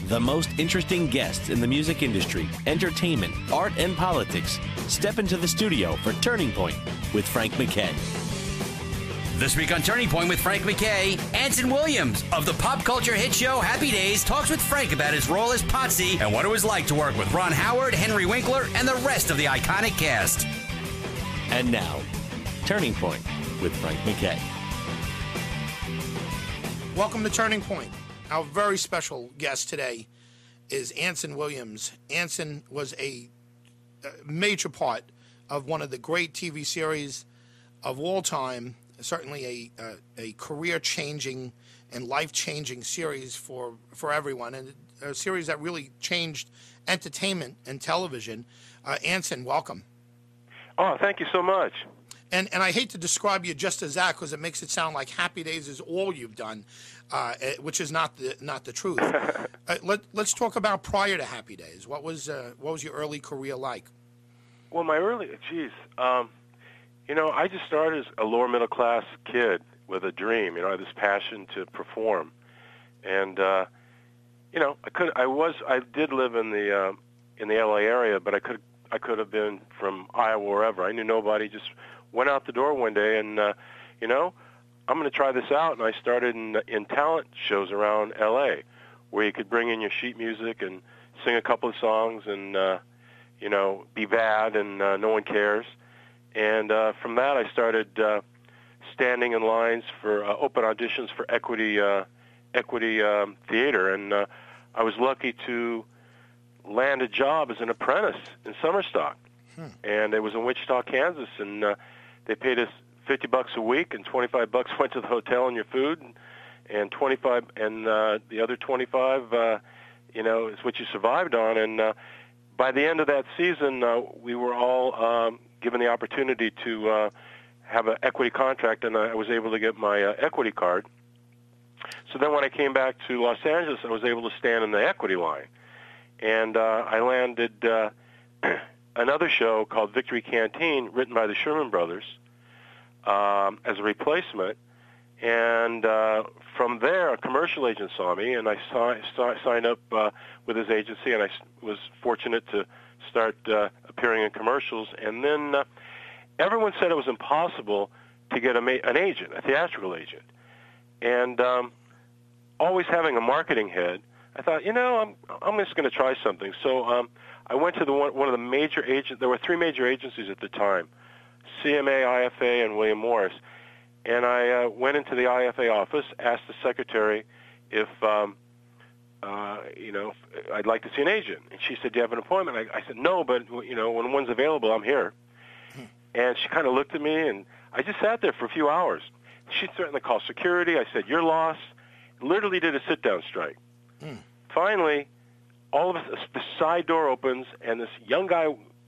The most interesting guests in the music industry, entertainment, art, and politics step into the studio for Turning Point with Frank McKay. This week on Turning Point with Frank McKay, Anson Williams of the pop culture hit show Happy Days talks with Frank about his role as Potsy and what it was like to work with Ron Howard, Henry Winkler, and the rest of the iconic cast. And now, Turning Point with Frank McKay. Welcome to Turning Point. Our very special guest today is Anson Williams. Anson was a major part of one of the great TV series of all time, certainly a career-changing and life-changing series for everyone, and a series that really changed entertainment and television. Anson, welcome. Oh, thank you so much. And I hate to describe you just as that because it makes it sound like Happy Days is all you've done, which is not the truth. Let's talk about prior to Happy Days. What was your early career like? Well, my early, I just started as a lower middle class kid with a dream. I had this passion to perform, and I did live in the LA area, but I could have been from Iowa, wherever. I knew nobody. Just went out the door one day, and I'm going to try this out. And I started in talent shows around LA, where you could bring in your sheet music and sing a couple of songs, and be bad, and no one cares. And from that, I started standing in lines for open auditions for Equity Theater, and I was lucky to land a job as an apprentice in summer stock. And it was in Wichita, Kansas, and they paid us $50 a week, and $25 went to the hotel and your food, and 25, and the other 25, is what you survived on. And by the end of that season, we were all given the opportunity to have an equity contract, and I was able to get my equity card. So then when I came back to Los Angeles, I was able to stand in the equity line. And I landed another show called Victory Canteen, written by the Sherman Brothers, as a replacement. And from there, a commercial agent saw me, and I signed up with his agency, and I was fortunate to start appearing in commercials. And then everyone said it was impossible to get an agent, a theatrical agent. And always having a marketing head, I thought, I'm just going to try something. So I went to one of the major agents. There were three major agencies at the time, CMA, IFA, and William Morris. And I went into the IFA office, asked the secretary if, I'd like to see an agent. And she said, do you have an appointment? I said, no, but, when one's available, I'm here. And she kind of looked at me, and I just sat there for a few hours. She threatened to call security. I said, you're lost. Literally did a sit-down strike. Finally, all of us, the side door opens, and this young guy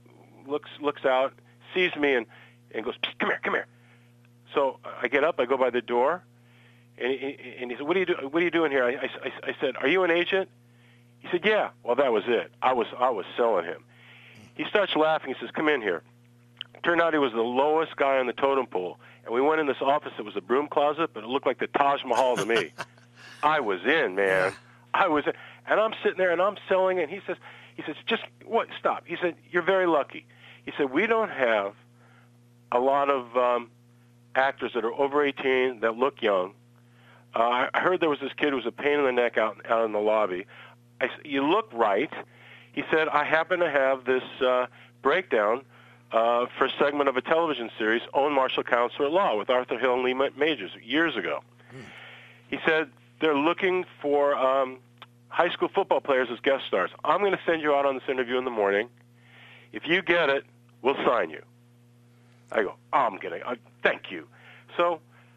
looks out, sees me, and goes, come here. So I get up, I go by the door, and he said, what are you doing here? I said, are you an agent? He said, yeah. Well, that was it. I was selling him. He starts laughing. He says, come in here. Turned out he was the lowest guy on the totem pole, and we went in this office. It was a broom closet, but it looked like the Taj Mahal to me. I was in, man. I was in. And I'm sitting there, and I'm selling it. He says, just what? Stop. He said, you're very lucky. He said, we don't have a lot of actors that are over 18 that look young. I heard there was this kid who was a pain in the neck out in the lobby. I said, you look right. He said, I happen to have this breakdown for a segment of a television series, Own Martial Counselor at Law, with Arthur Hill and Lee Majors years ago. He said, they're looking for high school football players as guest stars. I'm going to send you out on this interview in the morning. If you get it, we'll sign you. I go, I'm kidding. Thank you. So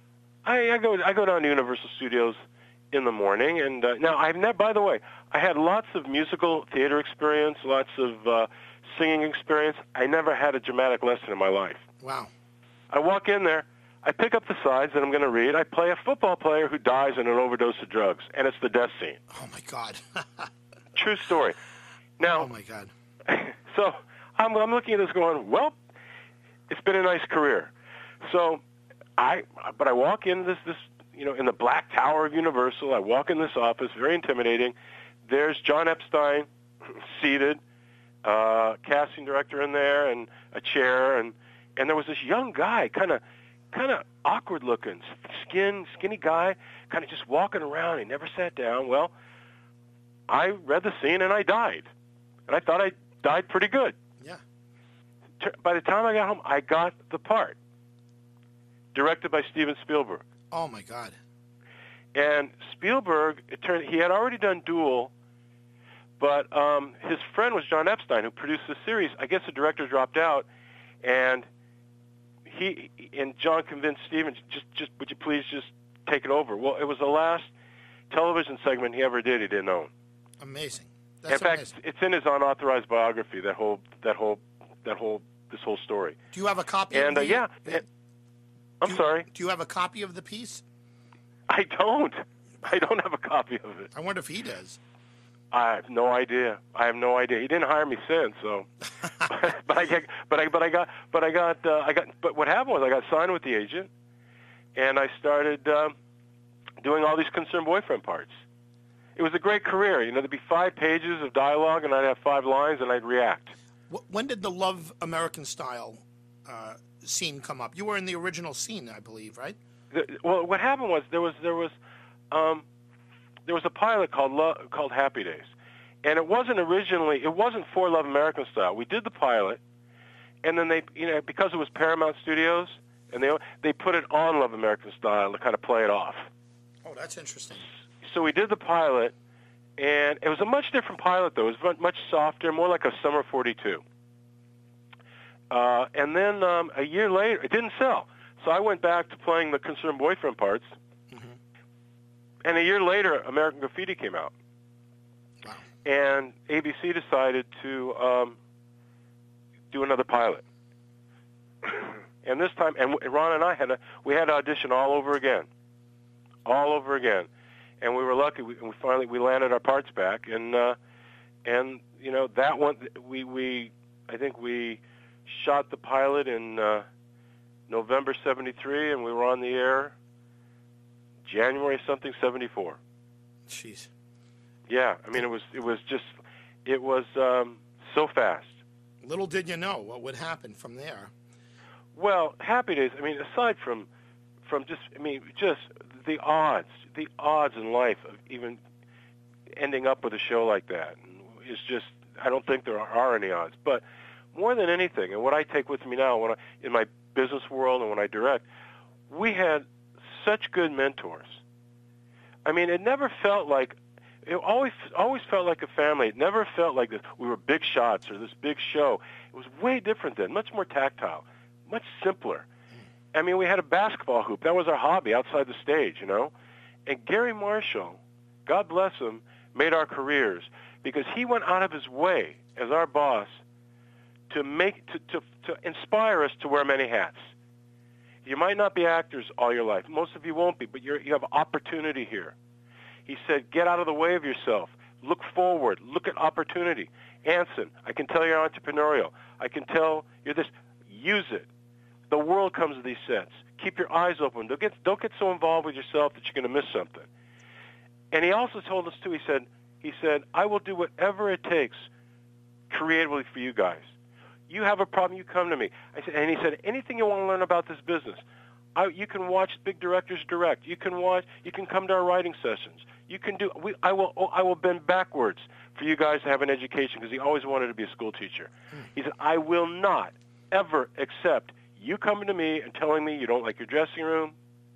I go down to Universal Studios in the morning, and now I've never. By the way, I had lots of musical theater experience, lots of singing experience. I never had a dramatic lesson in my life. Wow. I walk in there. I pick up the sides that I'm going to read. I play a football player who dies in an overdose of drugs, and it's the death scene. Oh, my God. True story. Now, oh, my God. So I'm looking at this going, well, it's been a nice career. So I walk in this in the Black Tower of Universal. I walk in this office, very intimidating. there's John Epstein seated, casting director in there, and a chair, and there was this young guy, kind of awkward looking, skinny guy, kind of just walking around. He never sat down. Well, I read the scene and I died, and I thought I died pretty good. Yeah. By the time I got home, I got the part, directed by Steven Spielberg. Oh my God. And Spielberg, he had already done Duel, but his friend was John Epstein, who produced the series. I guess the director dropped out, and John convinced Steven, just would you please just take it over? Well, it was the last television segment he ever did. He didn't own. Amazing. In fact, it's in his unauthorized biography. This whole story. Do you have a copy? And of the, I'm sorry. Do you have a copy of the piece? I don't. I don't have a copy of it. I wonder if he does. I have no idea. He didn't hire me since, so. But what happened was I got signed with the agent, and I started doing all these concerned boyfriend parts. It was a great career. You know, there'd be 5 pages of dialogue, and I'd have 5 lines, and I'd react. When did the Love American Style scene come up? You were in the original scene, I believe, right? Well, what happened was there was a pilot called Happy Days, and it wasn't for Love American Style. We did the pilot, and then because it was Paramount Studios, and they put it on Love American Style to kind of play it off. Oh, that's interesting. So we did the pilot, and it was a much different pilot, though. It was much softer, more like a Summer 42. And then a year later, it didn't sell. So I went back to playing the concerned boyfriend parts. Mm-hmm. And a year later, American Graffiti came out. Wow. And ABC decided to do another pilot. And this time, and Ron and I we had to audition all over again. And we were lucky. We finally landed our parts back. And you know, that one, I think we shot the pilot in November 73, and we were on the air January 74. Jeez. Yeah, I mean, it was so fast. Little did you know what would happen from there. Well, Happy Days, I mean, aside from just the odds in life of even ending up with a show like that is just, I don't think there are any odds. But more than anything, and what I take with me now in my business world and when I direct, we had such good mentors. I mean, it never felt like, it always felt like a family. It never felt like this, we were big shots or this big show. It was way different then, much more tactile, much simpler. I mean, we had a basketball hoop. That was our hobby outside the stage, you know. And Gary Marshall, God bless him, made our careers because he went out of his way as our boss to inspire us to wear many hats. You might not be actors all your life. Most of you won't be, but you have opportunity here. He said, get out of the way of yourself. Look forward. Look at opportunity. Anson, I can tell you're entrepreneurial. I can tell you're this. Use it. The world comes to these sets. Keep your eyes open. Don't get so involved with yourself that you're going to miss something. And he also told us, too, he said, I will do whatever it takes creatively for you guys. You have a problem, you come to me. And he said, anything you want to learn about this business, you can watch big directors direct. You can come to our writing sessions. I will bend backwards for you guys to have an education because he always wanted to be a school teacher. He said, I will not ever accept you coming to me and telling me you don't like your dressing room,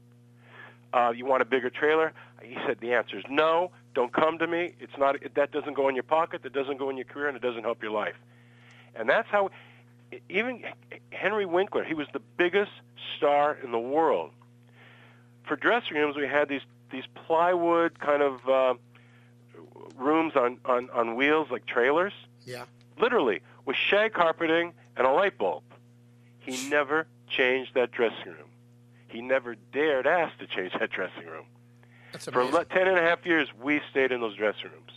you want a bigger trailer. He said the answer is no, don't come to me. That doesn't go in your pocket, that doesn't go in your career, and it doesn't help your life. And that's how, even Henry Winkler, he was the biggest star in the world. For dressing rooms, we had these plywood kind of rooms on wheels like trailers. Yeah. Literally, with shag carpeting and a light bulb. He never changed that dressing room. He never dared ask to change that dressing room. That's amazing. For 10 and a half years, we stayed in those dressing rooms.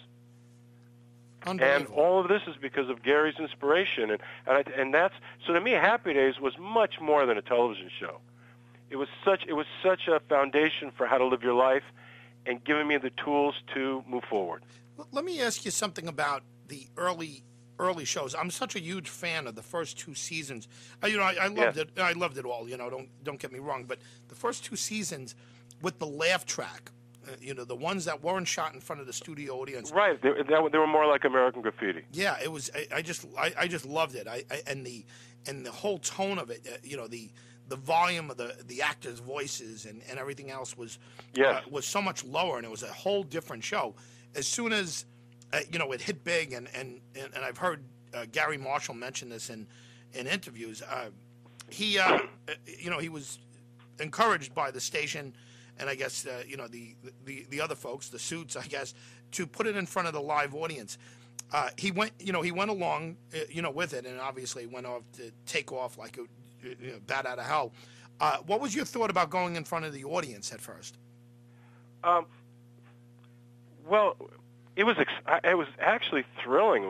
And all of this is because of Gary's inspiration, and that's so. To me, Happy Days was much more than a television show. It was such a foundation for how to live your life, and giving me the tools to move forward. Let me ask you something about the early shows. I'm such a huge fan of the first two seasons. I loved it. I loved it all. Don't get me wrong. But the first two seasons with the laugh track, the ones that weren't shot in front of the studio audience. Right. They were more like American Graffiti. Yeah, it was. I just loved it. And the whole tone of it. The volume of the actors' voices and everything else was so much lower, and it was a whole different show. As soon as it hit big, and I've heard Gary Marshall mention this in interviews. He was encouraged by the station, and I guess the other folks, the suits, I guess, to put it in front of the live audience. He went along, with it, and obviously went off to take off like a bat out of hell. What was your thought about going in front of the audience at first? Well, it was actually thrilling.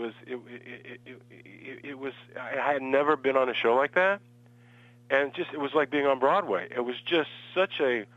It was. I had never been on a show like that, and it was like being on Broadway. It was just such an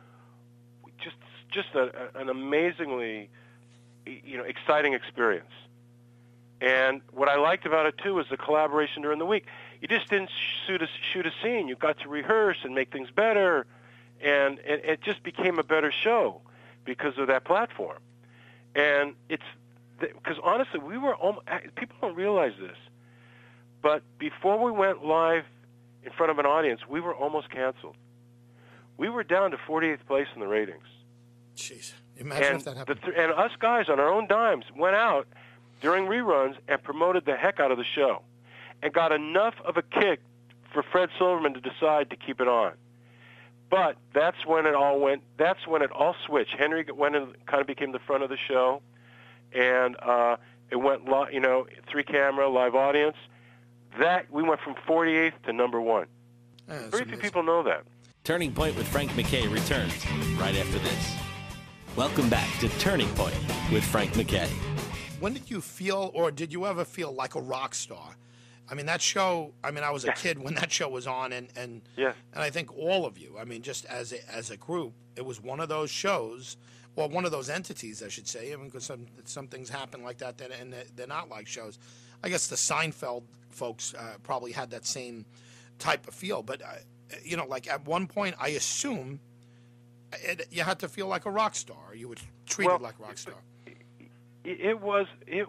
amazingly, exciting experience. And what I liked about it too was the collaboration during the week. You just didn't shoot a scene. You got to rehearse and make things better, and it just became a better show because of that platform. And it's because honestly, we were people don't realize this, but before we went live in front of an audience, we were almost canceled. We were down to 48th place in the ratings. Jeez, imagine if that happened. And us guys on our own dimes went out during reruns and promoted the heck out of the show, and got enough of a kick for Fred Silverman to decide to keep it on. But that's when it all switched. Henry went and kind of became the front of the show, and it went, 3-camera, live audience. That we went from 48th to number 1. Very few people know that. Turning Point with Frank McKay returns right after this. Welcome back to Turning Point with Frank McKay. When did you feel, or did you ever feel like a rock star? I mean, that show, I was a kid when that show was on, and I think all of you, just as a group, it was one of those shows, or one of those entities, I should say, because some things happen like that, and they're not like shows. I guess the Seinfeld folks probably had that same type of feel, but, like at one point, I assume you had to feel like a rock star. You were treated like a rock star. It was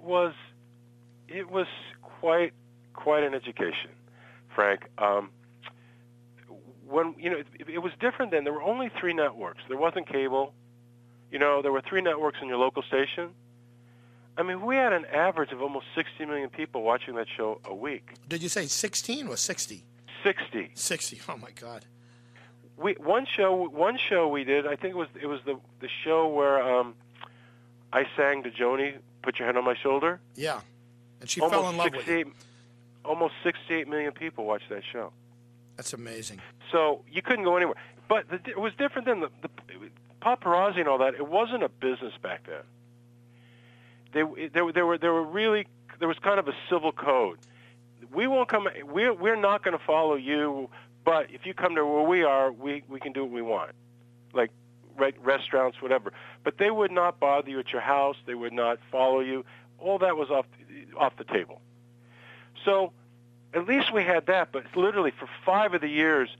quite an education, Frank. When it was different then. There were only 3 networks. There wasn't cable. There were 3 networks in your local station. We had an average of almost 60 million people watching that show a week. Did you say 16 or 60? 60. 60. Oh my God. One show we did. I think it was the show where I sang to Joni, "Put Your Head on My Shoulder." Yeah, and she fell in love with it. Almost 68 million people watched that show. That's amazing. So you couldn't go anywhere. But it was different then. The paparazzi and all that. It wasn't a business back then. There was kind of a civil code. We won't come. We're not going to follow you. But if you come to where we are, we can do what we want, like restaurants, whatever. But they would not bother you at your house. They would not follow you. All that was off the table. So at least we had that. But literally for 5 of the years,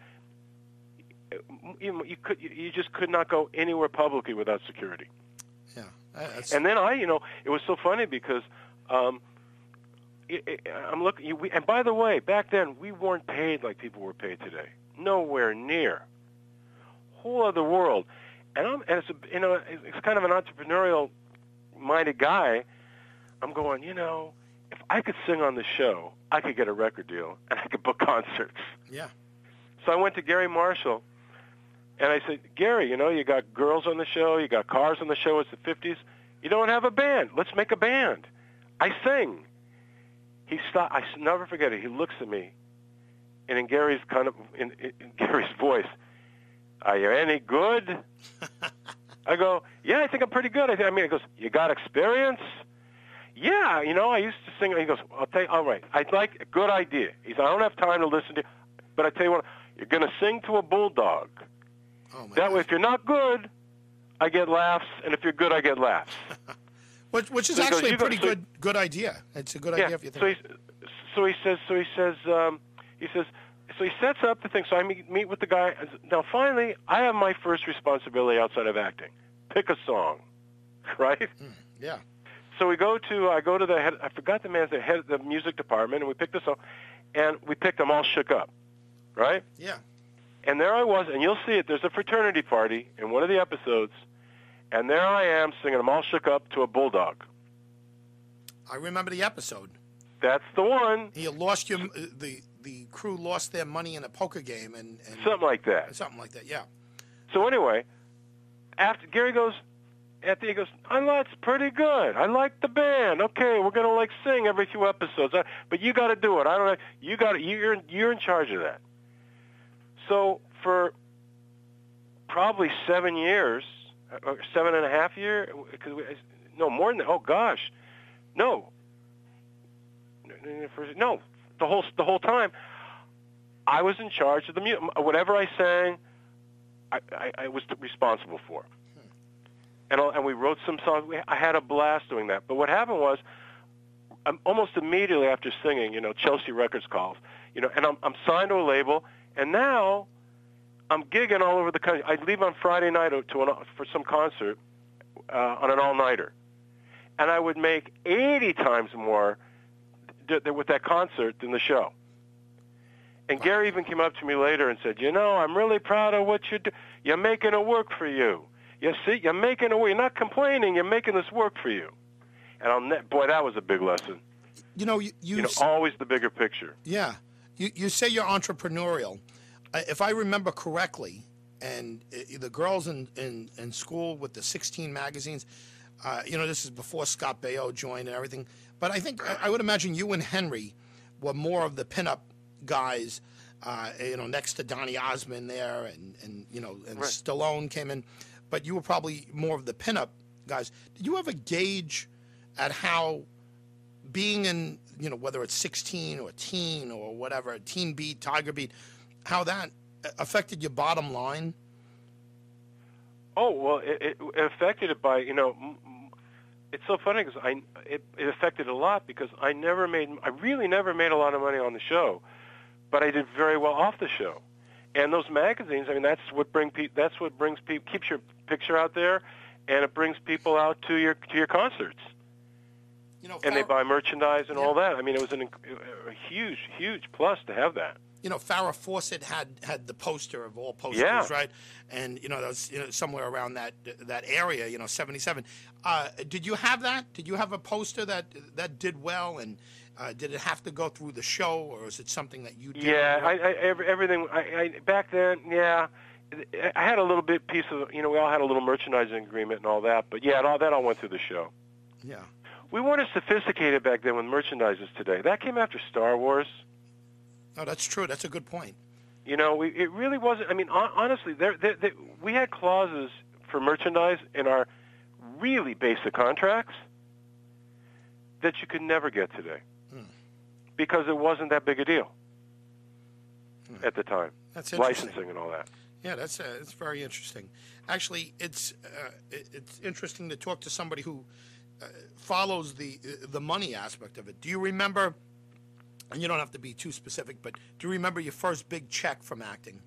you just could not go anywhere publicly without security. Yeah. And then it was so funny because I'm looking. And by the way, back then we weren't paid like people were paid today. Nowhere near. Whole other world. And it's kind of an entrepreneurial-minded guy. I'm going, if I could sing on the show, I could get a record deal and I could book concerts. Yeah. So I went to Gary Marshall, and I said, Gary, you got girls on the show, you got cars on the show. It's the 50s. You don't have a band. Let's make a band. I sing. He stopped. I never forget it. He looks at me, and in Gary's in Gary's voice, "Are you any good?" I go, "Yeah, I think I'm pretty good." He goes, "You got experience?" "Yeah, I used to sing." He goes, "I'll tell you, all right, I'd like a good idea." He said, "I don't have time to listen to you, but I tell you what, you're going to sing to a bulldog. Oh my that gosh. way, if you're not good, I get laughs, and if you're good, I get laughs." Which is So he actually goes, a pretty good idea. It's a good idea if you think. So he sets up the thing. So I meet with the guy. Now, finally, I have my first responsibility outside of acting. Pick a song, right? Yeah. So I go to the head. I forgot the man's head of the music department, and we picked a song, and we picked "I'm All Shook Up," right? Yeah. And there I was, and you'll see it. There's a fraternity party in one of the episodes, and there I am singing "I'm All Shook Up" to a bulldog. I remember the episode. That's the one. You lost the crew lost their money in a poker game and Something like that. Something like that. Yeah. So anyway, after Gary goes, he goes, that's pretty good. I like the band. Okay, we're gonna sing every few episodes, but you got to do it. I don't know. You're in charge of that. So for probably 7 years, or 7.5 years, no more than that. Oh gosh, no, the whole time, I was in charge of the music. Whatever I sang, I was responsible for. And we wrote some songs. I had a blast doing that. But what happened was, almost immediately after singing, Chelsea Records calls, and I'm signed to a label, and now I'm gigging all over the country. I leave on Friday night for some concert on an all-nighter, and I would make 80 times more with that concert than the show. And Gary even came up to me later and said, I'm really proud of what you do. You're making it work for you. You see, you're making it work. You're not complaining. You're making this work for you. And boy, that was a big lesson. Always the bigger picture. Yeah. You say you're entrepreneurial. If I remember correctly, and the girls in school with the 16 magazines, this is before Scott Baio joined and everything. But I think I would imagine you and Henry were more of the pinup guys, next to Donny Osmond there, and right. Stallone came in. But you were probably more of the pinup guys. Did you ever gauge at how being in, whether it's 16 or Teen or whatever, Teen Beat, Tiger Beat, how that affected your bottom line? Oh, well, it affected it by, it's so funny because it affected a lot because I really never made a lot of money on the show, but I did very well off the show. And those magazines, that's what keeps your picture out there, and it brings people out to your concerts. And they buy merchandise and all that. It was a huge plus to have that. Farrah Fawcett had the poster of all posters, right? And that was somewhere around that area, 77. Did you have that? Did you have a poster that did well, and did it have to go through the show, or is it something that you did? Yeah, everything. Back then, yeah, I had a little bit piece of. We all had a little merchandising agreement and all that, but yeah, all that all went through the show. Yeah, we weren't as sophisticated back then with merchandise as today. That came after Star Wars. Oh, that's true. That's a good point. It really wasn't. Honestly, we had clauses for merchandise in our really basic contracts that you could never get today because it wasn't that big a deal at the time. That's interesting. Licensing and all that. Yeah, it's very interesting. Actually, it's interesting to talk to somebody who follows the money aspect of it. Do you remember? And you don't have to be too specific, but do you remember your first big check from acting?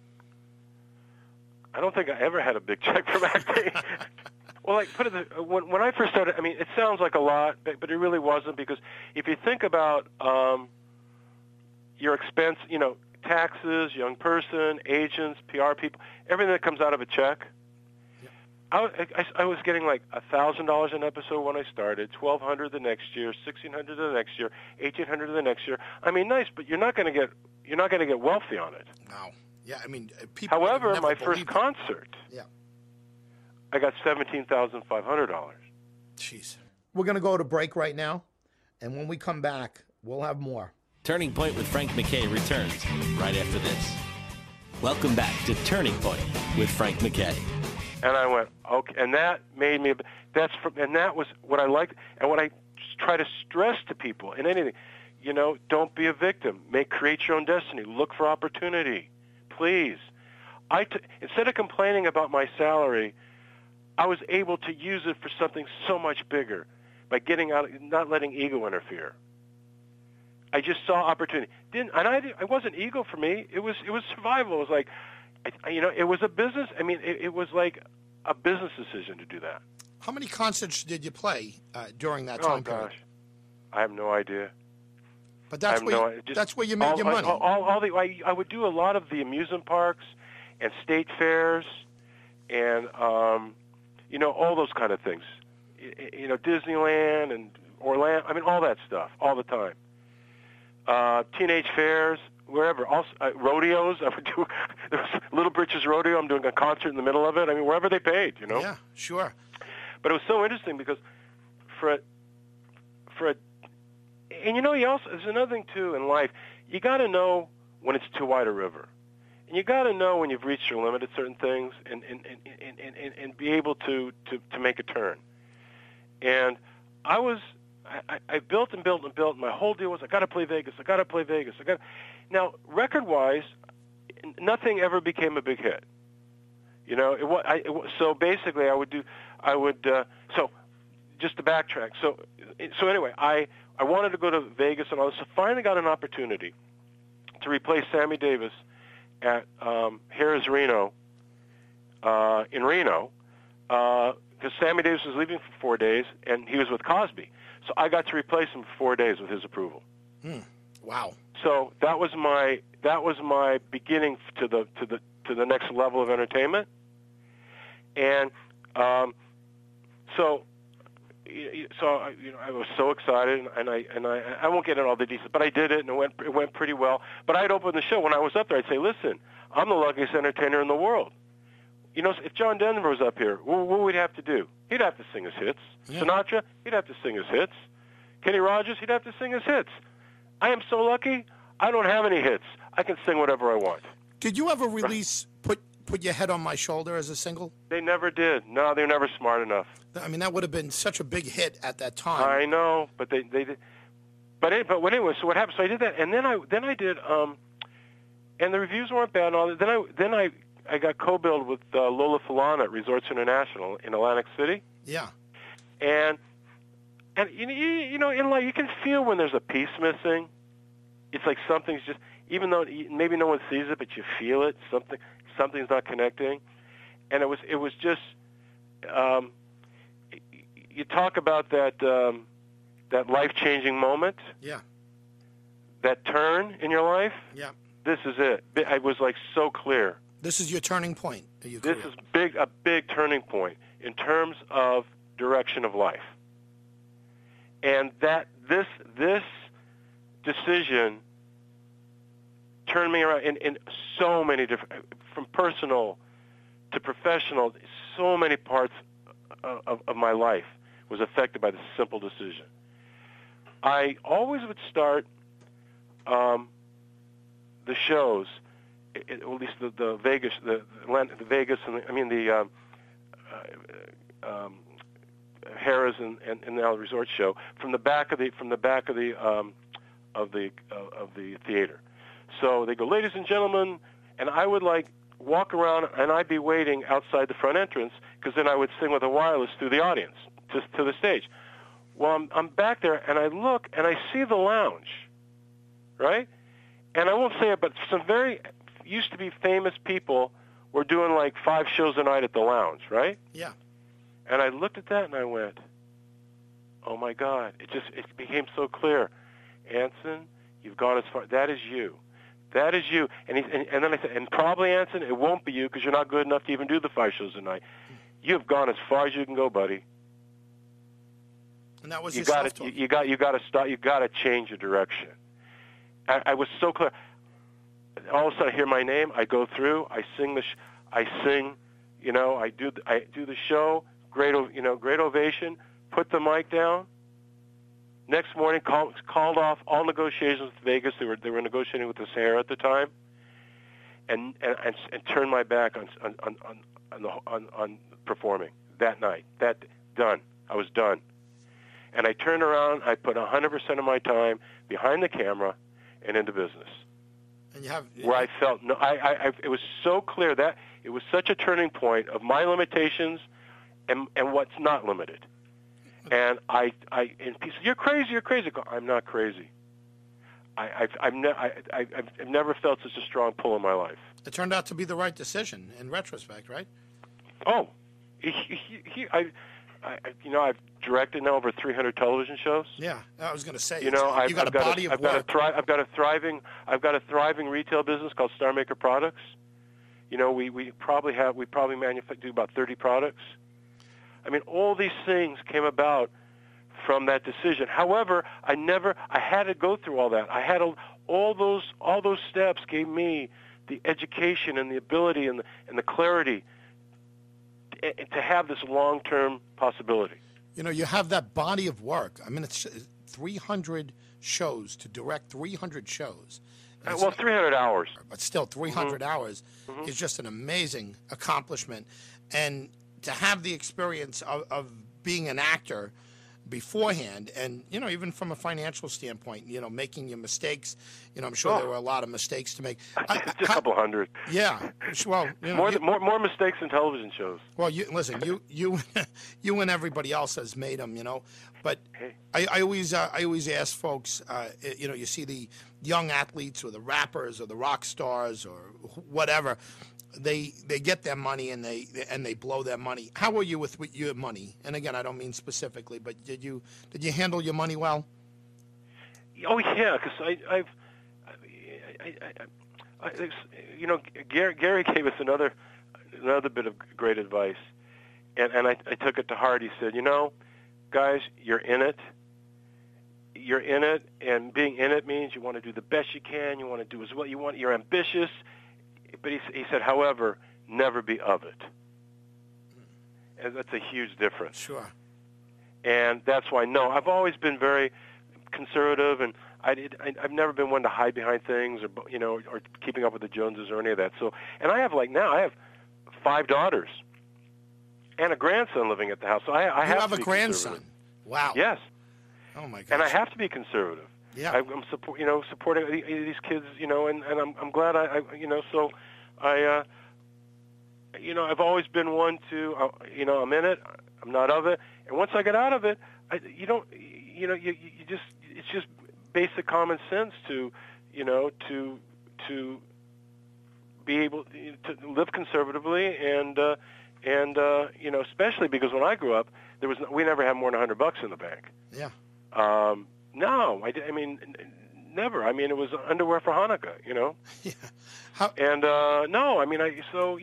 I don't think I ever had a big check from acting. Well, when I first started, it sounds like a lot, but it really wasn't, because if you think about your expense, taxes, young person, agents, PR people, everything that comes out of a check. I was getting like $1,000 an episode when I started, $1,200 the next year, $1,600 the next year, $1,800 the next year. Nice, but you're not going to get wealthy on it. No, yeah, people. However, my first concert, I got $17,500. Jeez. We're going to go to break right now, and when we come back, we'll have more. Turning Point with Frank McKay returns right after this. Welcome back to Turning Point with Frank McKay. And I went, okay, and that made me, and that was what I liked, and what I try to stress to people in anything, don't be a victim. Create your own destiny. Look for opportunity, please. Instead of complaining about my salary, I was able to use it for something so much bigger. by getting out, not letting ego interfere. I just saw opportunity. I wasn't ego for me. It was survival. It was like, it was a business. I mean, it was like a business decision to do that. How many concerts did you play during that time period? Oh gosh, I have no idea. But that's where you made your money. I would do a lot of the amusement parks and state fairs, and all those kind of things. Disneyland and Orlando. I mean, all that stuff all the time. Teenage fairs, wherever. Also, rodeos. I would do. There was Little Britches Rodeo. I'm doing a concert in the middle of it. I mean, wherever they paid. Yeah, sure. But it was so interesting because there's another thing too in life. You got to know when it's too wide a river, and you got to know when you've reached your limit at certain things, and be able to make a turn. And I built and built and built. My whole deal was I got to play Vegas. Now, record-wise, nothing ever became a big hit. So basically, so just to backtrack. So anyway, I wanted to go to Vegas, and I finally got an opportunity to replace Sammy Davis at Harrah's Reno in Reno, because Sammy Davis was leaving for 4 days, and he was with Cosby. So I got to replace him for 4 days with his approval. Wow. So that was my beginning to the next level of entertainment, and I was so excited, and I won't get into all the details, but I did it, and it went pretty well. But I'd open the show when I was up there. I'd say, "Listen, I'm the luckiest entertainer in the world. If John Denver was up here, what would he have to do? He'd have to sing his hits. Yeah. Sinatra, he'd have to sing his hits. Kenny Rogers, he'd have to sing his hits. I am so lucky. I don't have any hits. I can sing whatever I want." Did you ever release Put Your Head on My Shoulder as a single? They never did. No, they were never smart enough. I mean, that would have been such a big hit at that time. I know, but they did. But anyway, so what happened? So I did that, and then I did, and the reviews weren't bad. And all that. Then I got co-billed with Lola Falana at Resorts International in Atlantic City. Yeah. And in life you can feel when there's a piece missing. It's like something's just, even though maybe no one sees it, but you feel it. Something's not connecting, and it was just. You talk about that life-changing moment. Yeah. That turn in your life. Yeah. This is it. I was like so clear. This is your turning point. This is a big turning point in terms of direction of life. And that this decision turned me around in so many different, from personal to professional, so many parts of my life was affected by this simple decision. I always would start the shows, at least the Vegas, the Vegas, and the Harrah's and the Resort show from the back of the theater. So they go, "Ladies and gentlemen," and I would walk around, and I'd be waiting outside the front entrance, because then I would sing with a wireless through the audience to the stage. Well, I'm back there, and I look, and I see the lounge, right? And I won't say it, but some very used to be famous people were doing 5 shows a night at the lounge, right? Yeah. And I looked at that, and I went, "Oh my God!" It became so clear. Anson, you've gone as far. That is you. That is you. And then I said, and probably, Anson, it won't be you, because you're not good enough to even do the 5 shows a night. You've gone as far as you can go, buddy. And that was you got to stop. You got to change your direction. I was so clear. All of a sudden, I hear my name. I go through. I sing. I do the show. Great ovation. Put the mic down. Next morning, called off all negotiations with Vegas. They were negotiating with the Sahara at the time, and turned my back on performing that night. Done. I was done, and I turned around. I put 100% of my time behind the camera and into business. And where I felt it was so clear that it was such a turning point of my limitations and what's not limited. And and people say, "You're crazy. You're crazy." I go, "I'm not crazy. I've never felt such a strong pull in my life." It turned out to be the right decision in retrospect, right? Oh, I've directed now over 300 television shows. Yeah, I was going to say. You know, I've got a thriving retail business called Star Maker Products. You know, we probably do about 30 products. I mean, all these things came about from that decision. However, I had to go through all that. All those steps gave me the education and the ability and the clarity to have this long-term possibility. You know, you have that body of work. I mean, it's 300 shows to direct 300 shows. 300 hours. But still, 300 hours is just an amazing accomplishment. And to have the experience of being an actor beforehand, and, you know, even from a financial standpoint, you know, making your mistakes, you know, I'm sure there were a lot of mistakes to make. Just a couple hundred. Yeah. Well, you know, more mistakes than television shows. Well, listen, you and everybody else has made them, you know. But I always ask folks, you know, you see the young athletes or the rappers or the rock stars or whatever, they get their money and they blow their money. How were you with your money? And again, I don't mean specifically, but did you handle your money well? Oh yeah, because you know, Gary gave us another bit of great advice, and I took it to heart. He said, you know, guys, you're in it. You're in it, and being in it means you want to do the best you can. You want to do as well. You're ambitious. But he said, however, never be of it. And that's a huge difference. Sure. And that's why, no, I've always been very conservative, and I've never been one to hide behind things or, you know, or keeping up with the Joneses or any of that. So, and I have 5 daughters and a grandson living at the house. So I have to be a grandson. Wow. Yes. Oh my gosh. And I have to be conservative. Yeah. I'm supporting these kids, you know, and I'm glad I've always been one to, I'm in it, I'm not of it, and once I get out of it, it's just basic common sense to be able to live conservatively and especially because when I grew up, we never had more than $100 in the bank. Yeah. No, I mean, never. I mean, it was underwear for Hanukkah, you know. Yeah. And no, I mean, so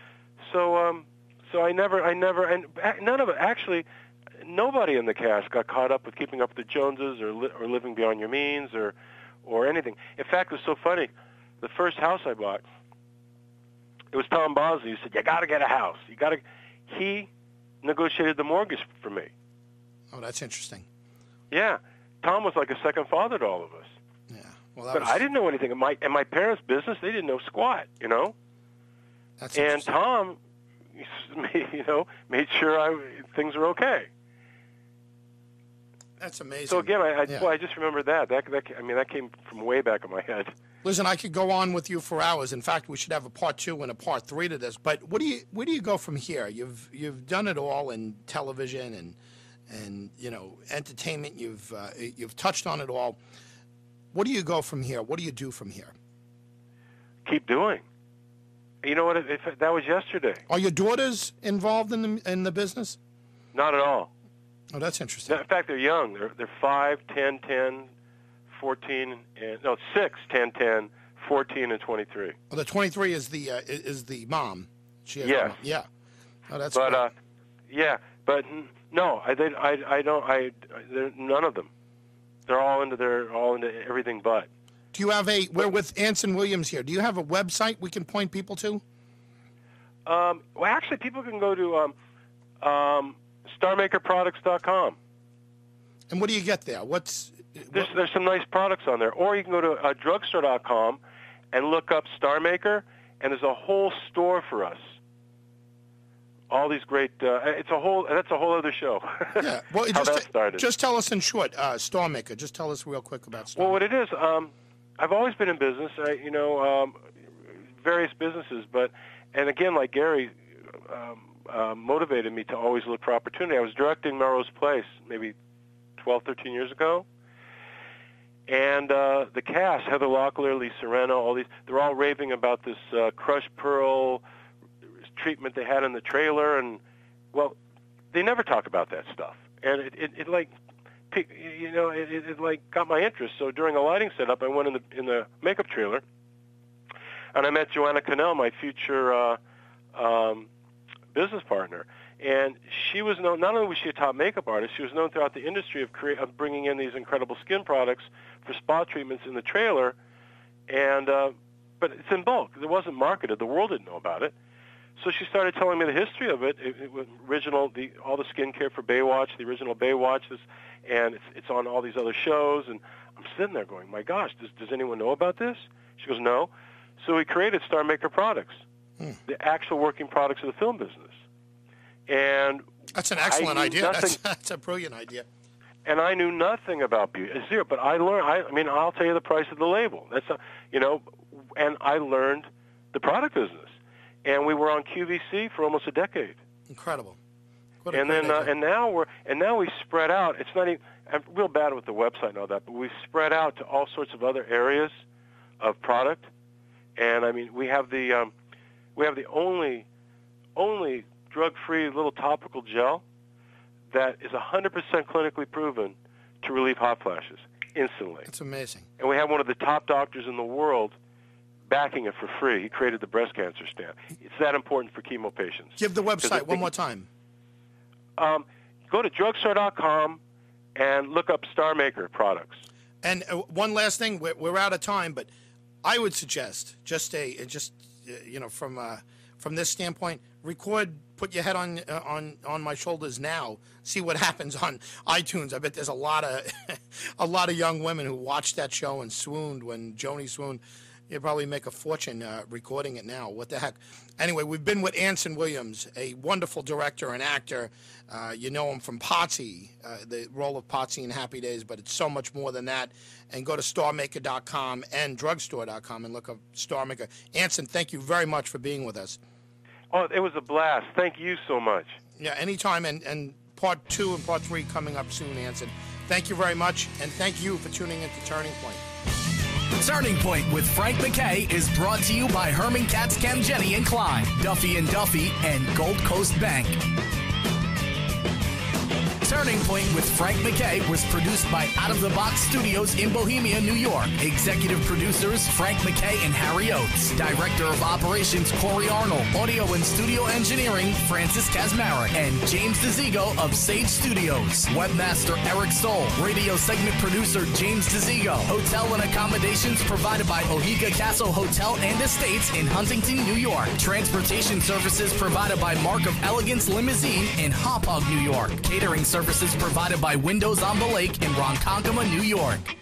I never, and none of it. Actually, nobody in the cast got caught up with keeping up with the Joneses or living beyond your means or anything. In fact, it was so funny. The first house I bought, it was Tom Bosley who said, "You got to get a house. He negotiated the mortgage for me. Oh, that's interesting. Yeah. Tom was like a second father to all of us. Yeah. Well, but I didn't know anything. And my parents' business, they didn't know squat, you know. That's and Tom, made sure things were okay. That's amazing. So again, I just remember that. That came from way back in my head. Listen, I could go on with you for hours. In fact, we should have a part 2 and a part 3 to this. But where do you go from here? You've done it all in television and you know, entertainment. You've touched on it all. What do you go from here? What do you do from here? Keep doing. You know what? That was yesterday. Are your daughters involved in the business? Not at all. Oh, that's interesting. In fact, they're young. They're 5, 10, 14, 6, 10, 14, and 23. Well, the 23 is the mom. She has yes. Yeah. Oh, that's. But yeah, but no, I don't. None of them. They're all into everything but. Do you have we're with Anson Williams here. Do you have a website we can point people to? Well, actually, people can go to StarMakerProducts.com. And what do you get there? There's some nice products on there. Or you can go to drugstore.com and look up Star Maker, and there's a whole store for us. All these great. That's a whole other show. Yeah. Well, how that started. Just tell us in short, Star Maker. Just tell us real quick about Star Maker. Well, what it is, I've always been in business. Various businesses, and again, like Gary, motivated me to always look for opportunity. I was directing Melrose Place maybe 12, 13 years ago. And the cast, Heather Locklear, Lisa Rinna, all these, they're all raving about this crushed pearl treatment they had in the trailer. And, well, they never talk about that stuff. And it got my interest. So during a lighting setup, I went in the makeup trailer, and I met Joanna Cannell, my future business partner. And she was known, not only was she a top makeup artist, she was known throughout the industry of bringing in these incredible skin products for spa treatments in the trailer. And but it's in bulk. It wasn't marketed. The world didn't know about it. So she started telling me the history of it. It was all the skincare for Baywatch, the original Baywatch, and it's on all these other shows. And I'm sitting there going, my gosh, does anyone know about this? She goes, no. So we created Star Maker Products, the actual working products of the film business. And that's an excellent idea. That's a brilliant idea. And I knew nothing about beauty, zero. But I learned. I'll tell you the price of the label. And I learned the product business. And we were on QVC for almost a decade. Incredible. And now we spread out. It's not even. I'm real bad with the website and all that, but we spread out to all sorts of other areas of product. And I mean, we have the only drug-free little topical gel that is 100% clinically proven to relieve hot flashes instantly. That's amazing. And we have one of the top doctors in the world backing it for free. He created the breast cancer stand. It's that important for chemo patients. Give the website one more time. Go to drugstore.com and look up Star Maker products. And one last thing, we're out of time, but I would suggest from this standpoint, put your head on my shoulders now. See what happens on iTunes. I bet there's a lot of young women who watched that show and swooned when Joni swooned. You'd probably make a fortune recording it now. What the heck? Anyway, we've been with Anson Williams, a wonderful director and actor. You know him from Potsy, the role of Potsy in Happy Days, but it's so much more than that. And go to StarMaker.com and Drugstore.com and look up Star Maker. Anson, thank you very much for being with us. Oh, it was a blast. Thank you so much. Yeah, anytime. And part 2 and part 3 coming up soon, Anson. Thank you very much, and thank you for tuning in to Turning Point. Turning Point with Frank McKay is brought to you by Herman Katz Camgeni and Klein, Duffy & Duffy, and Gold Coast Bank. Turning Point with Frank McKay was produced by Out of the Box Studios in Bohemia, New York. Executive producers Frank McKay and Harry Oates. Director of Operations Corey Arnold. Audio and studio engineering Francis Kazmarek and James DeZigo of Sage Studios. Webmaster Eric Stoll. Radio segment producer James DeZigo. Hotel and accommodations provided by Ohiga Castle Hotel and Estates in Huntington, New York. Transportation services provided by Mark of Elegance Limousine in Hauppauge, New York. Catering services provided by Windows on the Lake in Ronkonkoma, New York.